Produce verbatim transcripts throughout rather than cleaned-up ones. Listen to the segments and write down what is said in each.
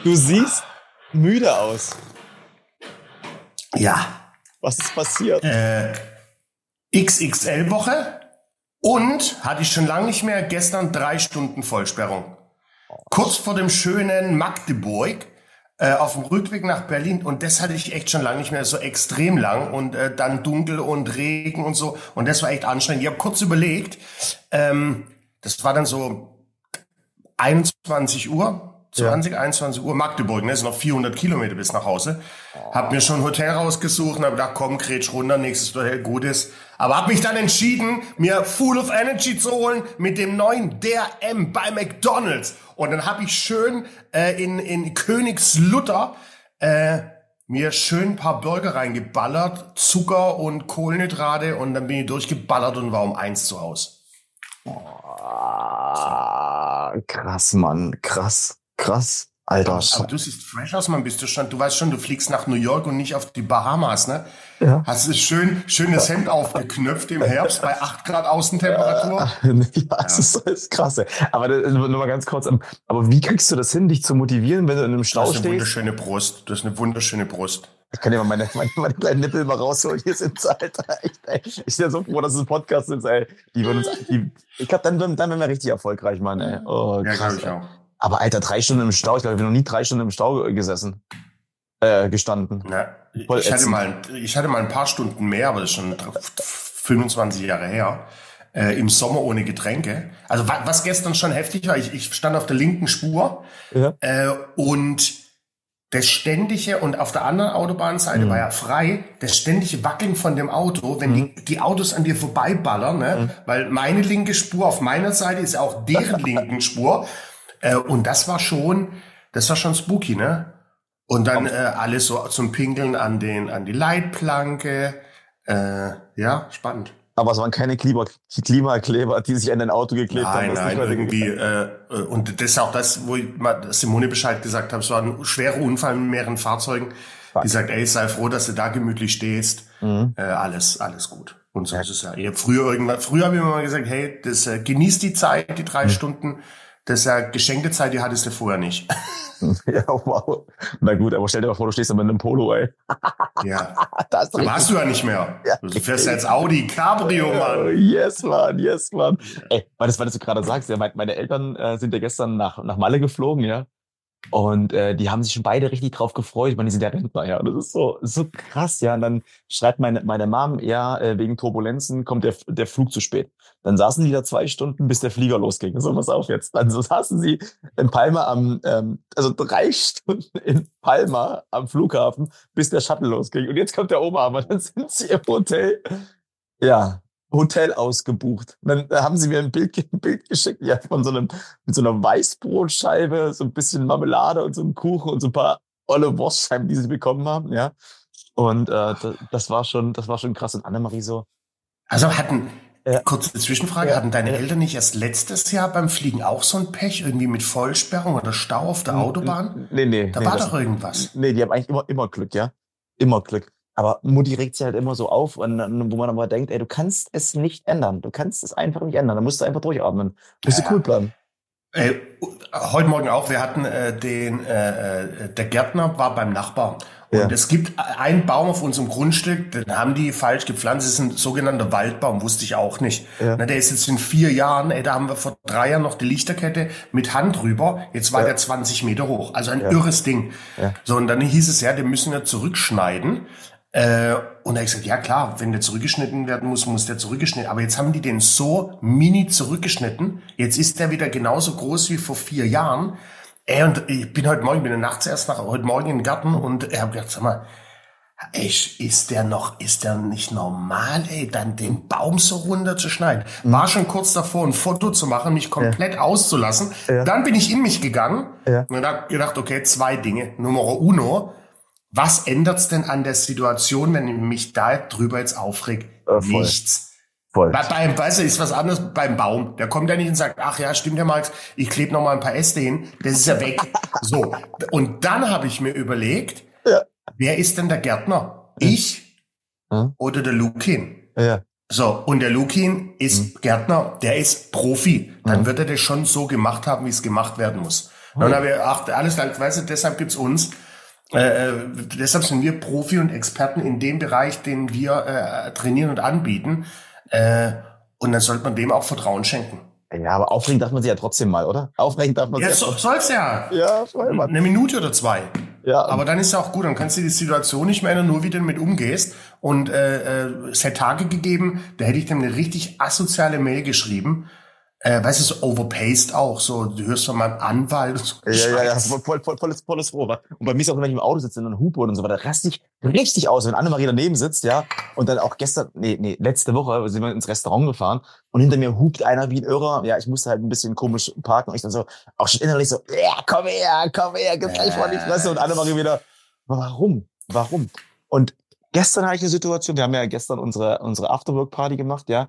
Du siehst müde aus. Ja. Was ist passiert? Äh, X X L-Woche und hatte ich schon lange nicht mehr, gestern drei Stunden Vollsperrung. Kurz vor dem schönen Magdeburg, äh, auf dem Rückweg nach Berlin. Und das hatte ich echt schon lange nicht mehr, so extrem lang. Und äh, dann dunkel und Regen und so. Und das war echt anstrengend. Ich habe kurz überlegt, ähm, das war dann so einundzwanzig Uhr. zwanzig, ja. einundzwanzig Uhr, Magdeburg, ne, ist noch vierhundert Kilometer bis nach Hause. Hab mir schon ein Hotel rausgesucht und hab gedacht, komm, kretsch runter, nächstes Hotel, Gutes. Aber hab mich dann entschieden, mir Full of Energy zu holen mit dem neuen D R M bei McDonald's. Und dann hab ich schön äh, in, in Königslutter äh, mir schön ein paar Burger reingeballert, Zucker und Kohlenhydrate, und dann bin ich durchgeballert und war um eins zu Hause. Oh, krass, Mann, krass. Krass, Alter. Aber du siehst fresh aus, Mann, bist du schon, du weißt schon, du fliegst nach New York und nicht auf die Bahamas, ne? Ja. Hast du schön, schönes Hemd aufgeknöpft im Herbst bei acht Grad Außentemperatur? Ja, das ist, das ist krass, ey. Aber nur mal ganz kurz, aber wie kriegst du das hin, dich zu motivieren, wenn du in einem Stau stehst? Du hast eine wunderschöne Brust, du hast eine wunderschöne Brust. Ich kann ja mal meine, meine, meine kleinen Nippel mal rausholen. Hier sind sie, Alter. Echt, ey. Ich bin ja so froh, dass es ein Podcast ist, ey. Die würden uns, die, ich glaube, dann, dann werden wir richtig erfolgreich, Mann, ey. Oh, ja, krass, glaube ich auch. Aber Alter, drei Stunden im Stau. Ich glaube, ich habe noch nie drei Stunden im Stau gesessen, äh, gestanden. Na, ich hatte mal, ich hatte mal ein paar Stunden mehr, aber das ist schon fünfundzwanzig Jahre her. Äh, Im Sommer ohne Getränke. Also was gestern schon heftig war, ich, ich stand auf der linken Spur, ja. äh, und das ständige, und auf der anderen Autobahnseite mhm. war ja frei, das ständige Wackeln von dem Auto, wenn mhm. die, die Autos an dir vorbeiballern, ne? Mhm. Weil meine linke Spur auf meiner Seite ist auch deren linken Spur. Äh, und das war schon, das war schon spooky, ne? Und dann äh, alles so zum Pinkeln an den, an die Leitplanke. Äh, ja, spannend. Aber es waren keine Klima, Klimakleber, die sich an dein Auto geklebt nein, haben. Nein, nein, irgendwie. Äh, und das ist auch das, wo ich mal Simone Bescheid gesagt habe. Es war ein schwerer Unfall mit mehreren Fahrzeugen. Fuck. Die sagt, ey, sei froh, dass du da gemütlich stehst. Mhm. Äh, alles, alles gut. Und so ist es ja. Ich hab früher irgendwann, früher habe ich mir mal gesagt, hey, das äh, genießt die Zeit, die drei mhm. Stunden. Das ist ja geschenkte Zeit, die hattest du vorher nicht. Ja, wow. Na gut, aber stell dir mal vor, du stehst da mit einem Polo, ey. Ja. Das aber hast du ja nicht mehr. Ja. Du fährst ja jetzt Audi Cabrio, Mann. Yes, Mann, yes, Mann. Ey, weil das, weil du gerade sagst, ja, meine Eltern äh, sind ja gestern nach, nach Malle geflogen, ja. Und äh, die haben sich schon beide richtig drauf gefreut. Ich meine, die sind ja Rentner, ja. Und das ist so, so krass, ja. Und dann schreibt meine meine Mom, ja, äh, wegen Turbulenzen kommt der der Flug zu spät. Dann saßen die da zwei Stunden, bis der Flieger losging. So, pass auf jetzt. Dann so saßen sie in Palma am, ähm, also drei Stunden in Palma am Flughafen, bis der Shuttle losging. Und jetzt kommt der Oberhammer. Dann sind sie im Hotel. Ja. Hotel ausgebucht. Und dann haben sie mir ein Bild, ein Bild geschickt, ja, von so einem, mit so einer Weißbrotscheibe, so ein bisschen Marmelade und so einem Kuchen und so ein paar olle Wurstscheiben, die sie bekommen haben, ja. Und äh, das, das war schon, das war schon krass. Und Annemarie so. Also hatten, ja. kurze Zwischenfrage, ja. hatten deine ja. Eltern nicht erst letztes Jahr beim Fliegen auch so ein Pech, irgendwie mit Vollsperrung oder Stau auf der Autobahn? Nee, nee. Da nee, war das, doch irgendwas. Nee, die haben eigentlich immer, immer Glück, ja. Immer Glück. Aber Mutti regt sich halt immer so auf, und, wo man aber denkt, ey, du kannst es nicht ändern. Du kannst es einfach nicht ändern. Da musst du einfach durchatmen. Du musst ja, cool bleiben. Äh, heute Morgen auch. Wir hatten äh, den, äh, der Gärtner war beim Nachbar. Und ja. es gibt einen Baum auf unserem Grundstück, den haben die falsch gepflanzt. Das ist ein sogenannter Waldbaum, wusste ich auch nicht. Ja. Na, der ist jetzt in vier Jahren, ey, da haben wir vor drei Jahren noch die Lichterkette mit Hand drüber. Jetzt war ja. der zwanzig Meter hoch. Also ein ja. irres Ding. Ja. So, und dann hieß es ja, den müssen wir zurückschneiden. Äh, und da habe ich gesagt, ja klar, wenn der zurückgeschnitten werden muss, muss der zurückgeschnitten. Aber jetzt haben die den so mini zurückgeschnitten. Jetzt ist der wieder genauso groß wie vor vier Jahren. Ey, und ich bin heute Morgen, bin ja nachts erst nach, heute Morgen im Garten, und ich habe gedacht, sag mal, ey, ist der noch, ist der nicht normal, ey, dann den Baum so runterzuschneiden? Mhm. War schon kurz davor, ein Foto zu machen, mich komplett ja. auszulassen. Ja. Dann bin ich in mich gegangen ja. und habe gedacht, okay, zwei Dinge. Nummer uno, was ändert's denn an der Situation, wenn ich mich da drüber jetzt aufreg? Äh, Nichts. Voll. Bei, beim, weißt du, ist was anderes beim Baum. Der kommt ja nicht und sagt, ach ja, stimmt ja, Max, ich klebe noch mal ein paar Äste hin. Das ist ja weg. So. Und dann habe ich mir überlegt, ja. wer ist denn der Gärtner? Ja. Ich ja. oder der Lukin? Ja. So. Und der Lukin ist mhm. Gärtner, der ist Profi. Dann mhm. wird er das schon so gemacht haben, wie es gemacht werden muss. Dann habe ich ach, alles klar, weißt du, deshalb gibt's uns. Äh, deshalb sind wir Profi und Experten in dem Bereich, den wir äh, trainieren und anbieten. Äh, und dann sollte man dem auch Vertrauen schenken. Ja, aber aufregen darf man sich ja trotzdem mal, oder? Aufregen darf man ja, sich so, ja. Soll's ja. Ja, voll, Mann. Eine Minute oder zwei. Ja. Aber dann ist es auch gut, dann kannst du die Situation nicht mehr ändern, nur wie du damit umgehst. Und äh, äh, es hätte Tage gegeben, da hätte ich dem eine richtig asoziale Mail geschrieben. Äh, weißt du, so overpaced auch, so, du hörst von meinem Anwalt. So ja, ja, ja, voll, voll, voll, volles, volles Rohr. Und bei mir ist auch, wenn ich im Auto sitze und Hupe und so weiter, raste ich richtig aus, wenn Annemarie daneben sitzt, ja. Und dann auch gestern, nee, nee, letzte Woche sind wir ins Restaurant gefahren und hinter mir hupt einer wie ein Irrer. Ja, ich musste halt ein bisschen komisch parken und ich dann so, auch schon innerlich so, ja, komm her, komm her, gib gleich vor die Fresse. Und Annemarie wieder, warum? Warum? Und gestern hatte ich eine Situation, wir haben ja gestern unsere, unsere Afterwork-Party gemacht, ja.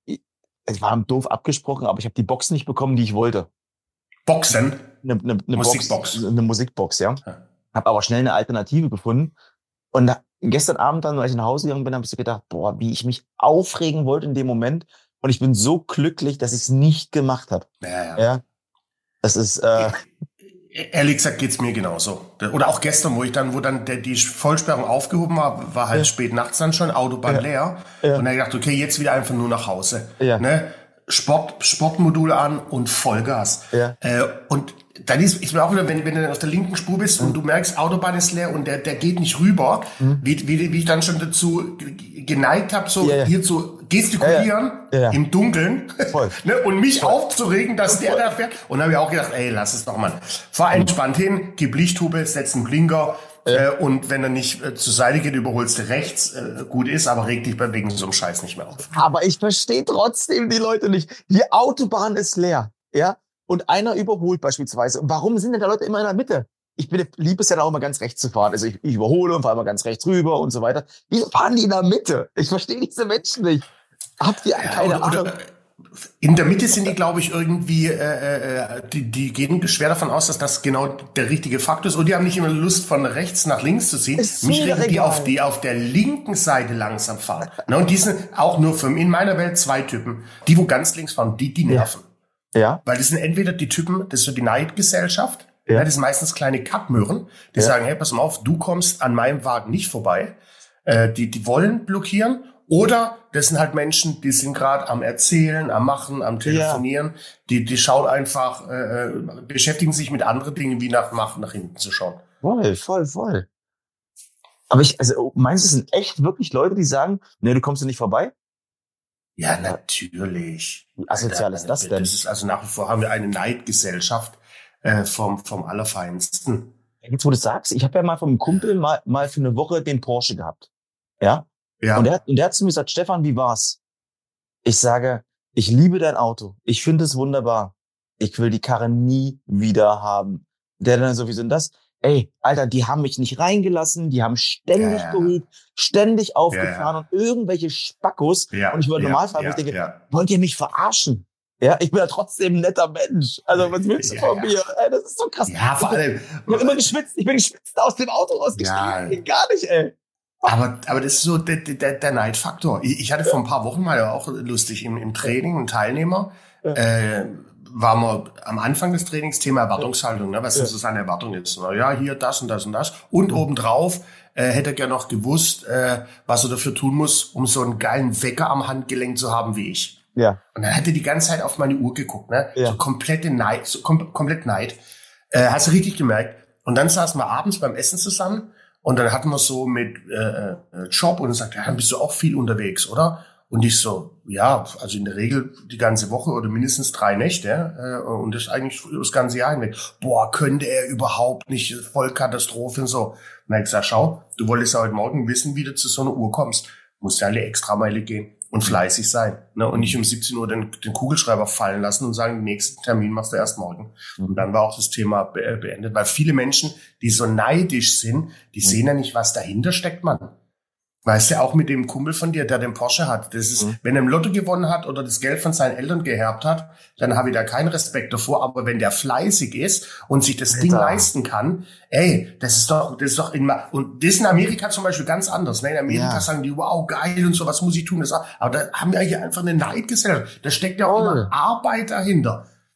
Es war doof abgesprochen, aber ich habe die Box nicht bekommen, die ich wollte. Boxen? Eine, eine, eine Musikbox. Box, eine Musikbox, ja. ja. Habe aber schnell eine Alternative gefunden. Und da, gestern Abend dann, als ich nach Hause gegangen bin, habe ich so gedacht, boah, wie ich mich aufregen wollte in dem Moment. Und ich bin so glücklich, dass ich es nicht gemacht habe. Ja, ja. ja. Das ist... Äh, Ehrlich gesagt geht's mir genauso. Oder auch gestern, wo ich dann, wo dann der, die Vollsperrung aufgehoben war, war halt ja. spät nachts dann schon, Autobahn ja. leer. Ja. Und dann hab ich gedacht, okay, jetzt wieder einfach nur nach Hause. Ja. Ne? Sport, Sportmodul an und Vollgas. Ja. Äh, und dann ist, ist mir auch wieder, wenn, wenn du dann auf der linken Spur bist mhm. und du merkst, Autobahn ist leer und der, der geht nicht rüber, mhm. wie, wie, wie ich dann schon dazu geneigt habe, so ja, ja. hier zu gestikulieren ja, ja. Ja. im Dunkeln Voll. ne, und mich Voll. aufzuregen, dass Voll. der da fährt. Und dann habe ich auch gedacht, ey, lass es doch mal. Fahr entspannt mhm. hin, gib Lichthupe, setz einen Blinker ja. äh, und wenn er nicht äh, zur Seite geht, überholst du rechts. Äh, gut ist, aber reg dich bei wegen so einem Scheiß nicht mehr auf. Aber ich verstehe trotzdem die Leute nicht. Die Autobahn ist leer, ja? Und einer überholt beispielsweise. Und warum sind denn da Leute immer in der Mitte? Ich bin, liebe es ja auch immer ganz rechts zu fahren. Also ich, ich überhole und fahre immer ganz rechts rüber und so weiter. Wieso fahren die in der Mitte? Ich verstehe diese Menschen nicht. Habt ihr ja, keine Ahnung? Oder, in der Mitte sind die, glaube ich, irgendwie, äh, äh, die, die gehen schwer davon aus, dass das genau der richtige Faktor ist. Und die haben nicht immer Lust, von rechts nach links zu ziehen. Ist Mich regen die auf, die auf der linken Seite langsam fahren. Na, und die sind auch nur für, in meiner Welt zwei Typen. Die, wo ganz links fahren, die, die nerven. Ja. Ja. Weil das sind entweder die Typen, das ist so die Neidgesellschaft, ja. Ja, das sind meistens kleine Kackmöhren, die ja. sagen, hey, pass mal auf, du kommst an meinem Wagen nicht vorbei. Äh, die, die wollen blockieren. Oder das sind halt Menschen, die sind gerade am Erzählen, am Machen, am Telefonieren. Ja. Die, die schauen einfach, äh, beschäftigen sich mit anderen Dingen, wie nach, nach, nach hinten zu schauen. Voll, voll, voll. Aber ich, also, meinst du, es sind echt wirklich Leute, die sagen, nee, du kommst ja nicht vorbei? Ja, natürlich. Wie asozial ist das denn? Das ist also nach wie vor haben wir eine Neidgesellschaft äh, vom vom Allerfeinsten. Jetzt, wo du sagst, ich habe ja mal vom Kumpel mal mal für eine Woche den Porsche gehabt. Ja? Ja. Und der, und der hat zu mir gesagt, Stefan, wie war's? Ich sage, ich liebe dein Auto. Ich finde es wunderbar. Ich will die Karre nie wieder haben. Der dann so, wie sind das? Ey, Alter, die haben mich nicht reingelassen, die haben ständig ja, ja. gehupt, ständig aufgefahren ja, ja. und irgendwelche Spackos. Ja, und ich würde ja, normal fahren, ja, ich denke, ja. wollt ihr mich verarschen? Ja, ich bin ja trotzdem ein netter Mensch. Also, was willst du ja, von ja. mir? Ey, das ist so krass. Ja, vor allem. Ich bin immer geschwitzt, ich bin geschwitzt aus dem Auto rausgestiegen. Ja. Gar nicht, ey. Aber, aber das ist so der, der, der Neidfaktor. Ich, ich hatte vor ein paar Wochen mal ja auch lustig im, im Training einen Teilnehmer, ja. äh, waren wir am Anfang des Trainings Thema Erwartungshaltung, ne? Was ja. ist so seine Erwartung jetzt? Na ja, hier das und das und das. Und mhm. obendrauf äh, hätte er gerne noch gewusst, äh, was er dafür tun muss, um so einen geilen Wecker am Handgelenk zu haben wie ich. Ja. Und dann hat er die ganze Zeit auf meine Uhr geguckt, ne? Ja. So komplette Neid, so kom- komplett Neid. Äh, hast du richtig gemerkt. Und dann saßen wir abends beim Essen zusammen und dann hatten wir so mit äh, Job und er sagt, ja, dann bist du auch viel unterwegs, oder? Und ich so, ja, also in der Regel die ganze Woche oder mindestens drei Nächte äh, und das eigentlich das ganze Jahr hinweg. Boah, könnte er überhaupt nicht, Vollkatastrophe und so. Und dann hab ich gesagt, schau, du wolltest ja heute Morgen wissen, wie du zu so einer Uhr kommst. Musst ja eine Extrameile gehen und fleißig sein, ne? Und nicht um siebzehn Uhr den, den Kugelschreiber fallen lassen und sagen, den nächsten Termin machst du erst morgen. Und dann war auch das Thema be- beendet, weil viele Menschen, die so neidisch sind, die sehen ja nicht, was dahinter steckt, Mann. Weißt du, auch mit dem Kumpel von dir, der den Porsche hat, das ist, mhm. wenn er im Lotto gewonnen hat oder das Geld von seinen Eltern geerbt hat, dann habe ich da keinen Respekt davor. Aber wenn der fleißig ist und sich das Alter. Ding leisten kann, ey, das ist doch, das ist doch in, und das ist in Amerika zum Beispiel ganz anders. Ne? In Amerika ja. sagen die, wow, geil und so, was muss ich tun? Das, aber da haben wir hier einfach eine Neidgesellschaft. Da steckt ja auch immer Arbeit dahinter.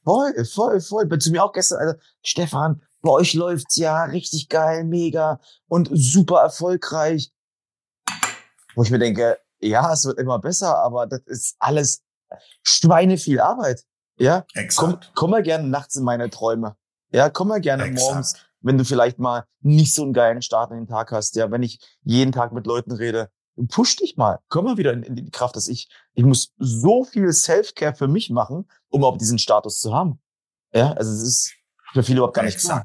Voll, voll, voll. Bei zu mir auch gestern, also, Stefan, bei euch läuft's ja richtig geil, mega und super erfolgreich. Wo ich mir denke, ja, es wird immer besser, aber das ist alles schweineviel Arbeit. Ja, komm, Exakt. komm mal gerne nachts in meine Träume. Ja, komm mal gerne Exakt. morgens, wenn du vielleicht mal nicht so einen geilen Start in den Tag hast. Ja, wenn ich jeden Tag mit Leuten rede, push dich mal. Komm mal wieder in, in die Kraft, dass ich, ich muss so viel Self-Care für mich machen, um auch diesen Status zu haben. Ja, also es ist für viele überhaupt gar nicht klar. Exakt.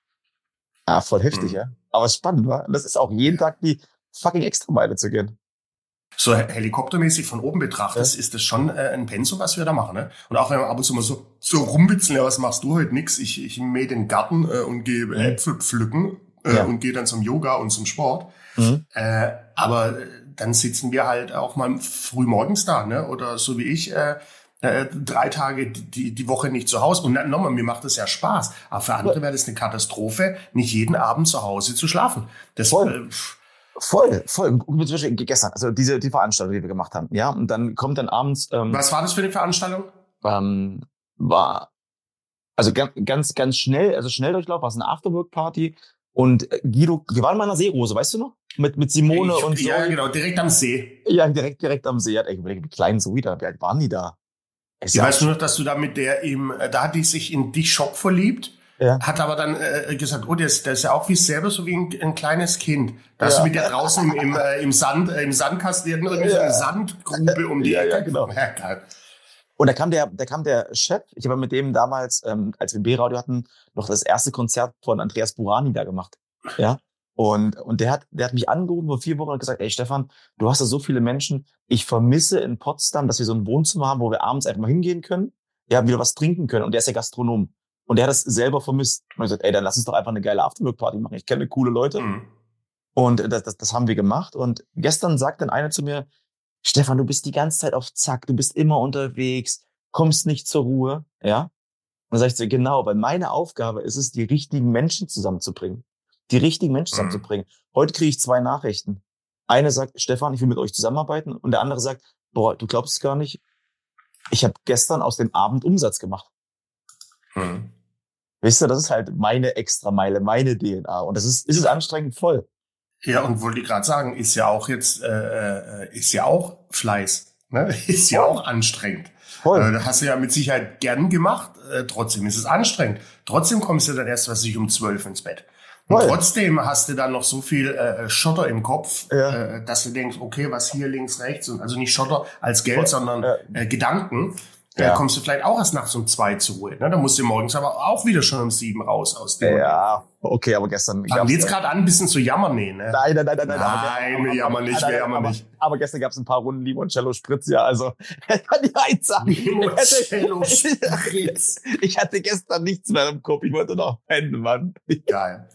Ah, voll heftig, Hm. ja. Aber spannend, wa? Und das ist auch jeden Tag die fucking Extrameile zu gehen. So helikoptermäßig von oben betrachtet, Ja. ist das schon äh, ein Pensum, was wir da machen. Ne? Und auch wenn wir ab und zu mal so, so rumwitzeln, ja, was machst du heute nix? Ich, ich mähe den Garten äh, und gehe Mhm. Äpfel pflücken äh, Ja. und gehe dann zum Yoga und zum Sport. Mhm. Äh, aber äh, dann sitzen wir halt auch mal früh morgens da, ne? Oder so wie ich, äh, äh, drei Tage die, die Woche nicht zu Hause. Und dann, nochmal, mir macht das ja Spaß. Aber für andere wäre das eine Katastrophe, nicht jeden Abend zu Hause zu schlafen. Das Voll. äh, Voll, voll. Zum Beispiel gestern, also diese die Veranstaltung, die wir gemacht haben, ja, und dann kommt dann abends ähm, Was war das für eine Veranstaltung? ähm, war also ganz ganz ganz schnell, also Schnelldurchlauf, war es eine Afterwork-Party und äh, Guido, wir waren mal in der Seerose, weißt du noch? Mit mit Simone Ich, und so. ja, genau, direkt am See. Ja, direkt direkt am See. Hat echt überlegt, wie klein Zoe da, wie alt waren die da? Ist Ich ja weiß auch nur noch, dass du da mit der im, da hat die sich in dich Schock verliebt, ja. hat aber dann äh, gesagt, oh, der ist, der ist ja auch wie selber so wie ein, ein kleines Kind. Da hast Ja. du mit der draußen im, im, äh, im Sand, äh, im Sandkasten, die hatten irgendwie so Ja. eine Sandgrube um die Ja, Ecke. ja, genau. Ja, geil. Und da kam der, da kam der Chef, ich habe mit dem damals, ähm, als wir B-Radio hatten, noch das erste Konzert von Andreas Burani da gemacht. Ja. Und, und der hat, der hat mich angerufen vor vier Wochen und gesagt, ey Stefan, du hast da so viele Menschen. Ich vermisse in Potsdam, dass wir so ein Wohnzimmer haben, wo wir abends einfach mal hingehen können, ja, wieder was trinken können. Und der ist ja Gastronom. Und der hat das selber vermisst. Und ich gesagt, ey, dann lass uns doch einfach eine geile Afterwork-Party machen. Ich kenne coole Leute. Mhm. Und das, das, das haben wir gemacht. Und gestern sagt dann einer zu mir, Stefan, du bist die ganze Zeit auf Zack, du bist immer unterwegs, kommst nicht zur Ruhe, ja? Und dann sag ich so, genau, weil meine Aufgabe ist es, die richtigen Menschen zusammenzubringen. Die richtigen Menschen Mhm. zusammenzubringen. Heute kriege ich zwei Nachrichten. Eine sagt, Stefan, ich will mit euch zusammenarbeiten. Und der andere sagt, boah, du glaubst es gar nicht, ich habe gestern aus dem Abend Umsatz gemacht. Mhm. Weißt du, das ist halt meine Extrameile, meine D N A. Und das ist, ist es anstrengend voll. Ja, und wollte ich gerade sagen, ist ja auch jetzt, äh, äh, ist ja auch Fleiß, ne? Ist ja Voll. auch anstrengend. Voll. Äh, das hast du ja mit Sicherheit gern gemacht, äh, trotzdem ist es anstrengend. Trotzdem kommst du dann erst, was weiß ich, um zwölf ins Bett. Und Voll. trotzdem hast du dann noch so viel äh, Schotter im Kopf, Ja. äh, dass du denkst, okay, was hier links, rechts, und also nicht Schotter als Geld, Voll. sondern Ja. äh, Gedanken. Ja. Da kommst du vielleicht auch erst nachts um zwei zur Ruhe. Ne? Da musst du morgens aber auch wieder schon um sieben raus aus dem. Ja, okay, aber gestern Fangen gab's wir jetzt gerade an, ein bisschen zu jammern, nee, ne? Nein, nein, nein, nein, nein. Nein, wir jammern nicht, nein, wir nein, jammern aber, nicht. Aber gestern gab es ein paar Runden Limoncello Spritz, ja, also kann ich eins sagen. Limoncello Spritz. Ich hatte gestern nichts mehr im Kopf, ich wollte noch pennen, Mann. Geil.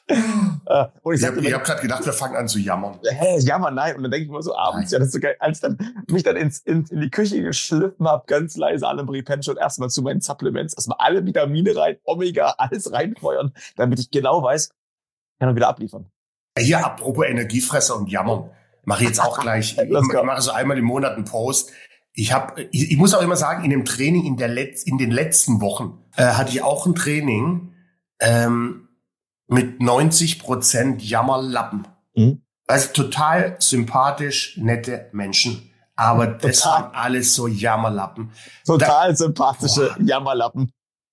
Äh, Und ich Ich habe sagte, hab gerade gedacht, wir fangen an zu jammern. hä, jammer, nein. Und dann denke ich mir so abends, Nein. ja, das ist so geil, als ich dann mich dann ins, ins, in die Küche geschliffen habe, ganz leise, alle Pension und erstmal zu meinen Supplements, erstmal alle Vitamine rein, Omega, alles reinfeuern, damit ich genau weiß, kann er wieder abliefern. Hier, apropos Energiefresser und jammern, mache ich jetzt auch gleich. Ich Let's go. mache so einmal im Monat einen Post. Ich habe, ich, ich muss auch immer sagen, in dem Training in der Letz-, in den letzten Wochen äh, hatte ich auch ein Training ähm, mit neunzig Prozent Jammerlappen. Mhm. Also total sympathisch, nette Menschen. Aber das Total. waren alles so Jammerlappen. Total sympathische Boah. Jammerlappen.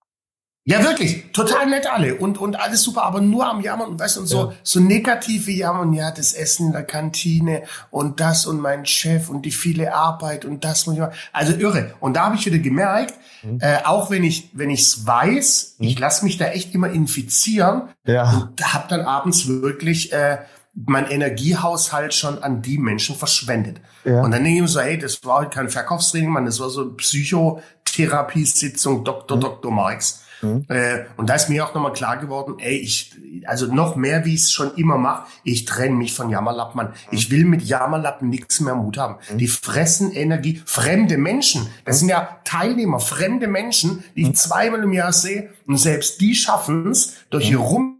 Ja, wirklich, total nett alle und und alles super, aber nur am Jammern und weißt du, und so Ja. so negative Jammern, ja, das Essen in der Kantine und das und mein Chef und die viele Arbeit und das muss ich machen. Also irre. Und da habe ich wieder gemerkt, Mhm. äh, auch wenn ich wenn ich's weiß, Mhm. ich lasse mich da echt immer infizieren Ja. und habe dann abends wirklich äh, mein Energiehaushalt schon an die Menschen verschwendet. Ja. Und dann denke ich mir so, hey, das war heute kein Verkaufstraining, man, das war so eine Psychotherapiesitzung Doktor Mhm. Doktor Marx. Mhm. Äh, und da ist mir auch nochmal klar geworden, ey, ich, also noch mehr, wie ich es schon immer mache, ich trenne mich von Jammerlappen, Mann. Ich will mit Jammerlappen nichts mehr Mut haben. Mhm. Die fressen Energie. Fremde Menschen, das sind ja Teilnehmer, fremde Menschen, die ich zweimal im Jahr sehe. Und selbst die schaffen es, durch ihr Rum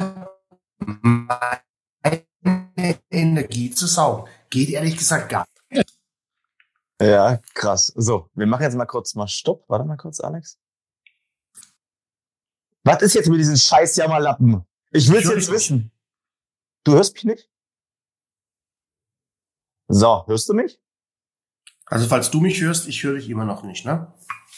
meine Energie zu saugen. Geht ehrlich gesagt gar nicht. Ja, krass. So, wir machen jetzt mal kurz mal Stopp. Warte mal kurz, Alex. Was ist jetzt mit diesen scheiß Jammerlappen? Ich will's jetzt wissen. Du hörst mich nicht? So, hörst du mich? Also falls du mich hörst, ich höre dich immer noch nicht, ne?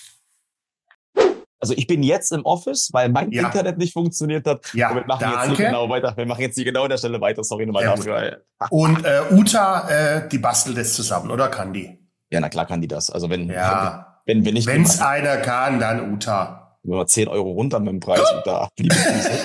Also ich bin jetzt im Office, weil mein ja. Internet nicht funktioniert hat. Ja, und wir machen danke. jetzt hier genau weiter. Wir machen jetzt hier genau an der Stelle weiter. Sorry nochmal dafür. Und äh, Uta, äh, die bastelt das zusammen, oder kann die? Ja, na klar kann die das. Also wenn ja. wenn, wenn, wenn ich wenn's einer kann, dann Uta. Nur mal zehn Euro runter mit dem Preis. Uta, liebe Grüße.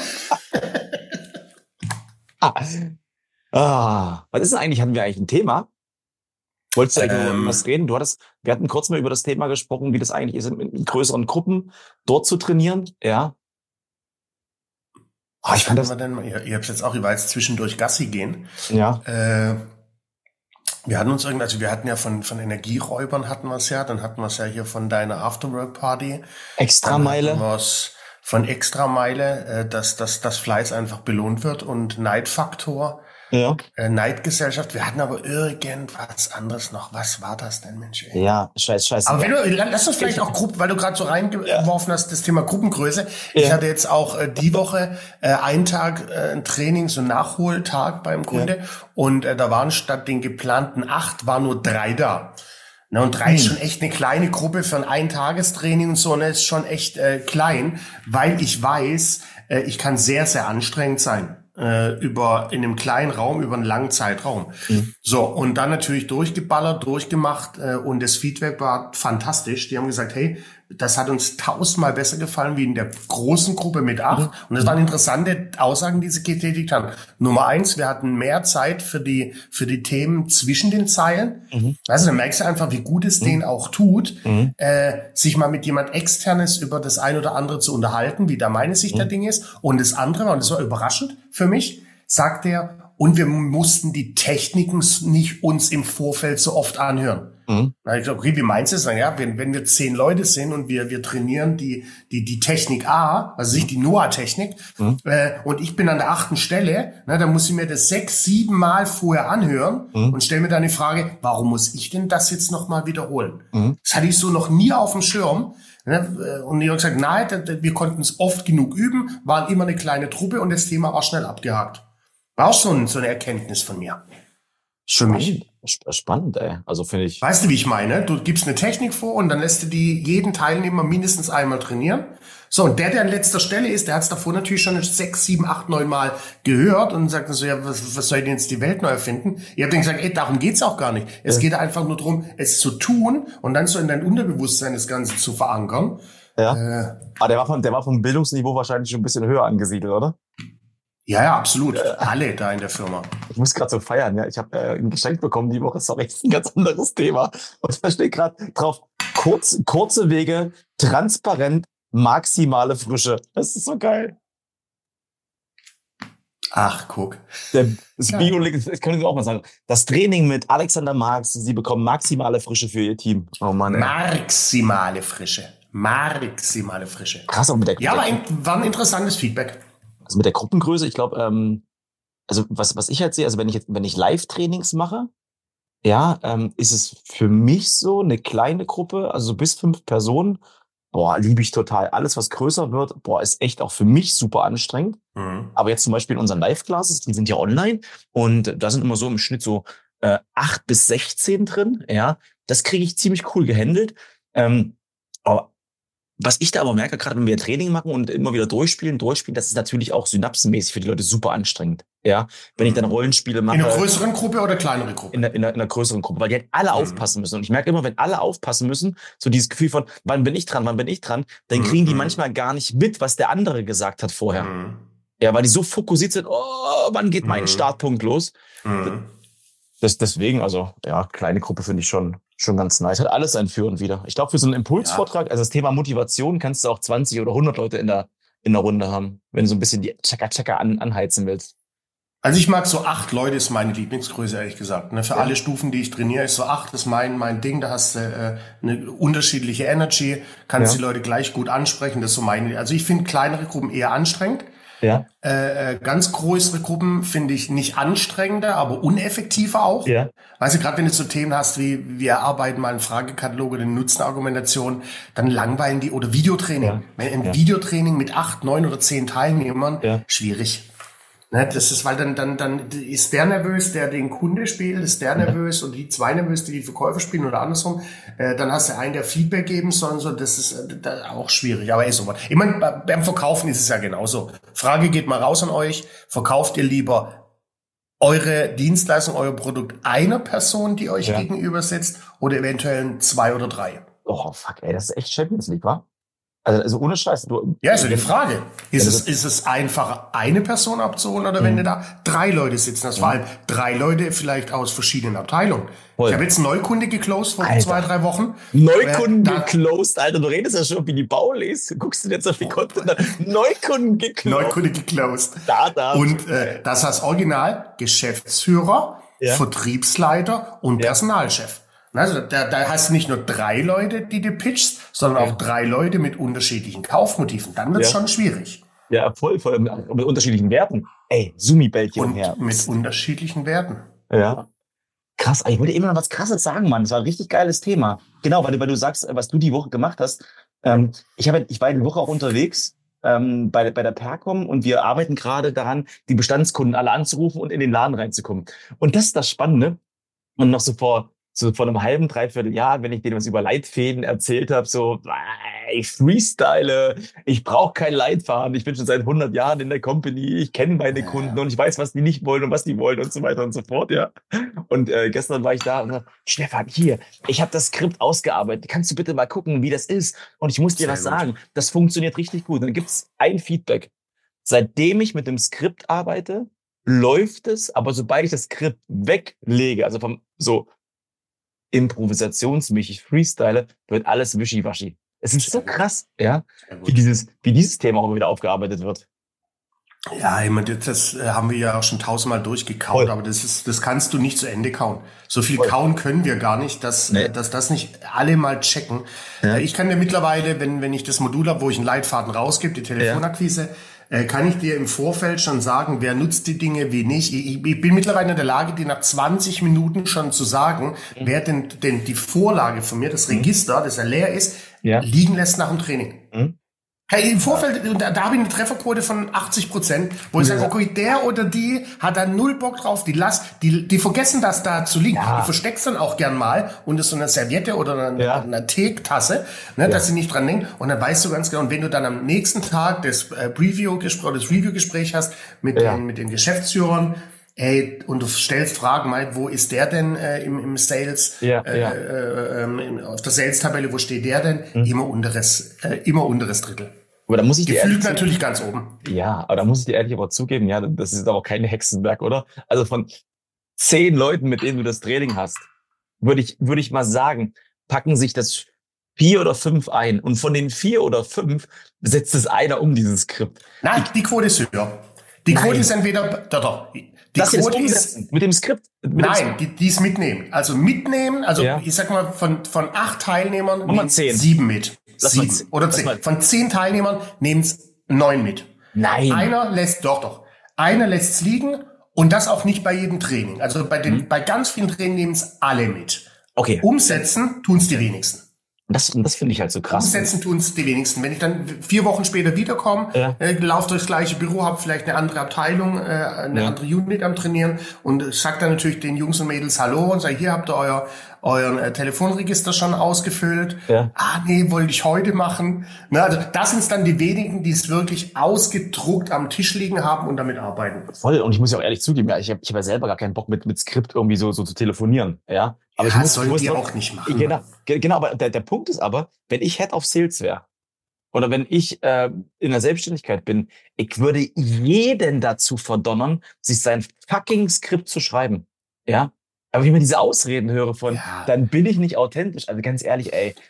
ah. ah, was ist denn eigentlich? Hatten wir eigentlich ein Thema? Wolltest du eigentlich ähm, über was reden? Du hattest, wir hatten kurz mal über das Thema gesprochen, wie das eigentlich ist, in, in größeren Gruppen dort zu trainieren. Ja. Oh, ich fand das. Denn, ihr, ihr habt jetzt auch, ich war jetzt zwischendurch Gassi gehen. Ja. Äh, wir hatten uns irgendwie, also wir hatten ja von von Energieräubern hatten wir es ja, dann hatten wir es ja hier von deiner Afterwork-Party. Extrameile. Dann hatten wir's von Extrameile, äh, dass, dass das Fleiß einfach belohnt wird und Neidfaktor. Ja. Äh, Neidgesellschaft. Wir hatten aber irgendwas anderes noch. Was war das denn, Mensch? Ey? Ja, scheiß, scheiße. Aber wenn du, lass uns vielleicht auch Gruppen, weil du gerade so reingeworfen ja. hast, das Thema Gruppengröße. Ja. Ich hatte jetzt auch äh, die Woche äh, einen Tag äh, ein Training, so ein Nachholtag beim Kunde. Ja. Und äh, da waren statt den geplanten acht, waren nur drei da. Na, und drei hm. ist schon echt eine kleine Gruppe für ein Eintagestraining und so, ne, ist schon echt äh, klein, weil ich weiß, äh, ich kann sehr, sehr anstrengend sein. über in einem kleinen Raum über einen langen Zeitraum. Mhm. So, und dann natürlich durchgeballert, durchgemacht äh, und das Feedback war fantastisch. Die haben gesagt, hey, das hat uns tausendmal besser gefallen wie in der großen Gruppe mit acht. Mhm. Und das waren interessante Aussagen, die sie getätigt haben. Nummer eins, wir hatten mehr Zeit für die für die Themen zwischen den Zeilen. Mhm. Also da merkst du einfach, wie gut es mhm. denen auch tut, mhm. äh, sich mal mit jemand Externes über das ein oder andere zu unterhalten, wie da meine Sicht mhm. der Dinge ist. Und das andere, und das war überraschend für mich, sagt er, und wir mussten die Techniken nicht uns im Vorfeld so oft anhören. Mhm. Na, ich glaube, okay, wie meinst du das? Ja, wenn, wenn wir zehn Leute sind und wir, wir trainieren die, die, die Technik A, also nicht die Noah-Technik, mhm. äh, und ich bin an der achten Stelle, na, dann muss ich mir das sechs, sieben Mal vorher anhören mhm. und stelle mir dann die Frage, warum muss ich denn das jetzt nochmal wiederholen? Mhm. Das hatte ich so noch nie auf dem Schirm. Und die haben gesagt, nein, wir konnten es oft genug üben, waren immer eine kleine Truppe und das Thema war schnell abgehakt. War auch so, ein, so eine Erkenntnis von mir. Spannend. Für mich. Spannend, ey. Also finde ich. Weißt du, wie ich meine? Du gibst eine Technik vor und dann lässt du die jeden Teilnehmer mindestens einmal trainieren. So, und der, der an letzter Stelle ist, der hat es davor natürlich schon sechs, sieben, acht, neun Mal gehört und sagt so, ja, was, was soll ich denn jetzt die Welt neu erfinden? Ihr habt dann gesagt, ey, darum geht's auch gar nicht. Es ja. geht einfach nur darum, es zu tun und dann so in dein Unterbewusstsein das Ganze zu verankern. Ja. Äh, Aber der war von, der war vom Bildungsniveau wahrscheinlich schon ein bisschen höher angesiedelt, oder? Ja, ja, absolut. Äh, Alle da in der Firma. Ich muss gerade so feiern, ja. Ich habe äh, ein Geschenk bekommen die Woche, sorry, ist ein ganz anderes Thema. Und da steht gerade drauf, kurz, kurze Wege, transparent, maximale Frische. Das ist so geil. Ach, guck. Der, das ja. Bio, das können Sie auch mal sagen. Das Training mit Alexander Marx, Sie bekommen maximale Frische für Ihr Team. Oh Mann, ey. Maximale Frische. Maximale Frische. Krass, auch mit der Ja, aber ein, war ein interessantes Feedback. Also mit der Gruppengröße, ich glaube, ähm, also was was ich halt sehe, also wenn ich jetzt, wenn ich Live-Trainings mache, ja, ähm, ist es für mich so eine kleine Gruppe, also so bis fünf Personen, boah, liebe ich total. Alles, was größer wird, boah, ist echt auch für mich super anstrengend. Mhm. Aber jetzt zum Beispiel in unseren Live-Classes, die sind ja online und da sind immer so im Schnitt so äh, acht bis sechzehn drin, ja, das kriege ich ziemlich cool gehandelt. Ähm, aber was ich da aber merke, gerade wenn wir Training machen und immer wieder durchspielen, durchspielen, das ist natürlich auch synapsenmäßig für die Leute super anstrengend. Ja, wenn ich dann Rollenspiele mache. In einer größeren Gruppe oder kleinere Gruppe? In einer, in einer, in einer größeren Gruppe, weil die halt alle mhm. aufpassen müssen. Und ich merke immer, wenn alle aufpassen müssen, so dieses Gefühl von, wann bin ich dran, wann bin ich dran, dann kriegen mhm. die manchmal gar nicht mit, was der andere gesagt hat vorher. Mhm. Ja, weil die so fokussiert sind, oh, wann geht mein mhm. Startpunkt los? Mhm. Das, deswegen, also, ja, kleine Gruppe finde ich schon, schon ganz nice. Hat alles ein Für und Wider. Ich glaube, für so einen Impulsvortrag, ja. also das Thema Motivation, kannst du auch zwanzig oder hundert Leute in der, in der Runde haben, wenn du so ein bisschen die Chaka-Chaka an, anheizen willst. Also ich mag so acht Leute, ist meine Lieblingsgröße, ehrlich gesagt. Ne? Für ja. alle Stufen, die ich trainiere, ist so acht, ist mein, mein Ding. Da hast du äh, eine unterschiedliche Energy, kannst ja. die Leute gleich gut ansprechen. Das ist so meine. Also ich finde kleinere Gruppen eher anstrengend. Ja. Äh, ganz größere Gruppen finde ich nicht anstrengender, aber uneffektiver auch. Ja. Weißt du, gerade wenn du so Themen hast wie, wir erarbeiten mal einen Fragekatalog oder eine Nutzenargumentation, dann langweilen die, oder Videotraining. Ja. Wenn ein Ja. Videotraining mit acht, neun oder zehn Teilnehmern, Ja. schwierig. Ne, das ist, weil dann, dann, dann ist der nervös, der den Kunde spielt, ist der nervös und die zwei nervös, die die Verkäufer spielen oder andersrum. Äh, dann hast du einen, der Feedback geben soll und so. Das ist äh, das auch schwierig, aber ist so was. Ich meine, beim Verkaufen ist es ja genauso. Frage geht mal raus an euch. Verkauft ihr lieber eure Dienstleistung, euer Produkt einer Person, die euch Ja. gegenüber sitzt, oder eventuell zwei oder drei? Oh, fuck, ey, das ist echt Champions League, wa? Also, also ohne Scheiß. Du, Ja, ist ja die Frage. Ist Ja, es, ist es einfacher, eine Person abzuholen oder wenn Mhm. du da drei Leute sitzen hast? Vor allem drei Leute vielleicht aus verschiedenen Abteilungen. Voll. Ich habe jetzt einen Neukunde geclosed vor Alter. zwei, drei Wochen. Neukunden Äh, da- geclosed, Alter, du redest ja schon wie die Baulis. Guckst du dir jetzt auf die Content an? Neukunden geclosed. Neukunde geclosed. Da, da. Und äh, das heißt original Geschäftsführer, Ja. Vertriebsleiter und Ja. Personalchef. Also da, da hast du nicht nur drei Leute, die du pitchst, sondern Ja. auch drei Leute mit unterschiedlichen Kaufmotiven. Dann wird's Ja. schon schwierig. Ja, voll, voll, mit mit unterschiedlichen Werten. Ey, Sumi-Bällchen Und her. mit unterschiedlichen Werten. Ja. Krass, ey, ich wollte immer noch was Krasses sagen, Mann. Das war ein richtig geiles Thema. Genau, weil du, weil du sagst, was du die Woche gemacht hast. Ähm, ich habe, ich war die Woche auch unterwegs ähm, bei, bei der Percom und wir arbeiten gerade daran, die Bestandskunden alle anzurufen und in den Laden reinzukommen. Und das ist das Spannende. Und noch so vor, so vor einem halben, dreiviertel Jahr, wenn ich denen was über Leitfäden erzählt habe, so, äh, ich freestyle, ich brauche kein Leitfaden, ich bin schon seit hundert Jahren in der Company, ich kenne meine Ja. Kunden und ich weiß, was die nicht wollen und was die wollen und so weiter und so fort, ja. Und äh, gestern war ich da und sagte, Stefan, hier, ich habe das Skript ausgearbeitet, kannst du bitte mal gucken, wie das ist? Und ich muss dir Sehr was gut. sagen, das funktioniert richtig gut. Und dann gibt's ein Feedback. Seitdem ich mit dem Skript arbeite, läuft es, aber sobald ich das Skript weglege, also vom so improvisationsmäßig freestyle, wird alles wischiwaschi. Es ist so Sehr gut. krass, ja, Sehr gut. wie dieses, wie dieses Thema auch immer wieder aufgearbeitet wird. Ja, ich meine, das äh, haben wir ja auch schon tausendmal durchgekaut, Voll. aber das ist, das kannst du nicht zu Ende kauen. So viel Voll. kauen können wir gar nicht, dass, Nee. äh, dass das nicht alle mal checken. Ja. Äh, Ich kann dir mittlerweile, wenn, wenn ich das Modul habe, wo ich einen Leitfaden rausgebe, die Telefonakquise, äh, kann ich dir im Vorfeld schon sagen, wer nutzt die Dinge, wie nicht. Ich, ich bin mittlerweile in der Lage, dir nach zwanzig Minuten schon zu sagen, Mhm. wer denn, denn die Vorlage von mir, das Register, das ja leer ist, Ja. liegen lässt nach dem Training. Mhm. Hey, im Vorfeld, da, da habe ich eine Trefferquote von achtzig Prozent, wo ich Ja. sage, okay, der oder die hat da null Bock drauf, die lass, die, die vergessen das da zu liegen. Ja. Die versteckst dann auch gern mal unter so einer Serviette oder einer, Ja. einer Teetasse, ne, dass sie nicht dran denken. Und dann weißt du ganz genau, und wenn du dann am nächsten Tag das äh, Preview-Gespräch oder das Review-Gespräch hast mit Ja. den, mit den Geschäftsführern, ey, und du stellst Fragen, mal, wo ist der denn äh, im, im Sales, Ja, äh, ja. äh, ähm, auf der Sales-Tabelle, wo steht der denn? Mhm. Immer unteres, äh, immer unteres Drittel. Aber da muss ich dir Gefühlt ehrlich natürlich ganz oben. Ja, aber da muss ich dir ehrlich aber zugeben, ja, das ist aber auch kein Hexenwerk, oder? Also von zehn Leuten, mit denen du das Training hast, würde ich, würde ich mal sagen, packen sich das vier oder fünf ein. Und von den vier oder fünf setzt es einer um dieses Skript. Nein, die Quote ist höher. Die Nein. Quote ist entweder, doch, doch. Die Das jetzt Quote ist, umsetzen mit dem Skript. Mit dem nein, Skript. die, die ist mitnehmen. Also mitnehmen, also Ja. ich sag mal, von, von acht Teilnehmern Mach mal nehmen zehn. sieben mit. Lass mal Sieben zehn. oder Lass zehn. mal- Von zehn Teilnehmern nehmen es neun mit. Nein. Einer lässt, doch, doch. Einer lässt es liegen und das auch nicht bei jedem Training. Also bei den, Mhm. bei ganz vielen Trainings nehmen es alle mit. Okay. Umsetzen tun es die wenigsten. Und das, und das finde ich halt so krass. Umsetzen tun es die wenigsten. Wenn ich dann vier Wochen später wiederkomme, Ja. äh, laufe durchs gleiche Büro, habe vielleicht eine andere Abteilung, äh, eine Ja. andere Unit am Trainieren und sag dann natürlich den Jungs und Mädels Hallo und sage, hier habt ihr euer euren äh, Telefonregister schon ausgefüllt. Ja. Ah, nee, wollte ich heute machen. Na, also das sind dann die wenigen, die es wirklich ausgedruckt am Tisch liegen haben und damit arbeiten. Voll. Und ich muss ja auch ehrlich zugeben, ja, ich habe ich hab ja selber gar keinen Bock mit, mit Skript irgendwie so, so zu telefonieren. Ja. Aber ich Ja, muss, ich sollt muss ihr doch- auch nicht machen. Genau, ge- genau, aber der, der Punkt ist aber, wenn ich Head of Sales wäre oder wenn ich äh, in der Selbstständigkeit bin, ich würde jeden dazu verdonnern, sich sein fucking Skript zu schreiben. Ja. Aber wenn ich mir diese Ausreden höre von, Ja. dann bin ich nicht authentisch. Also ganz ehrlich, ey.